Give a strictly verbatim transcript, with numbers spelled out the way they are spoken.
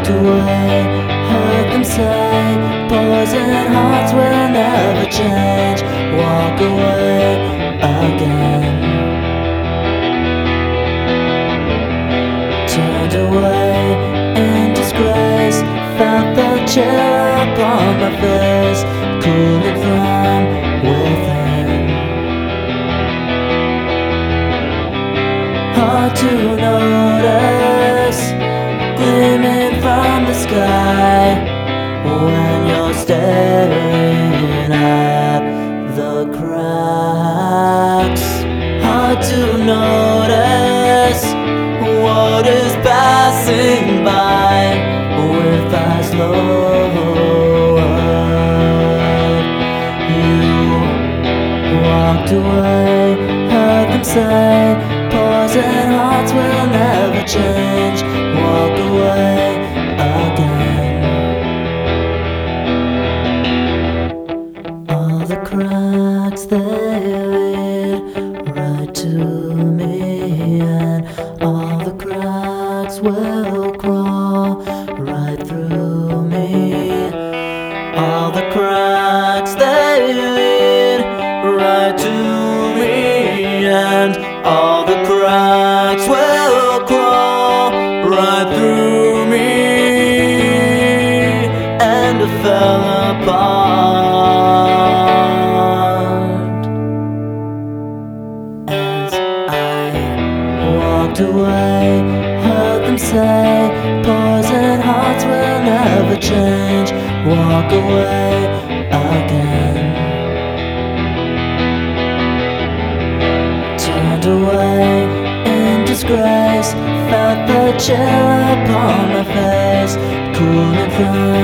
Walked away, heard them say poison hearts will never change. Walk away again. Turned away in disgrace, felt the chill upon my face, cooling from within. Hard to notice, gleaming from the sky, when you're staring at the cracks. Hard to notice what is passing by with eyes lowered. You walked away, heard them say poison hearts will never change. Walk away again. All the cracks they lead right to me, and all the cracks will crawl right through me. All the cracks they lead right to me, and all the cracks will crawl right through me. And it fell apart as I walked away, heard them say poison hearts will never change. Walk away again. Turned away in disgrace, felt the chill upon my face, cooling from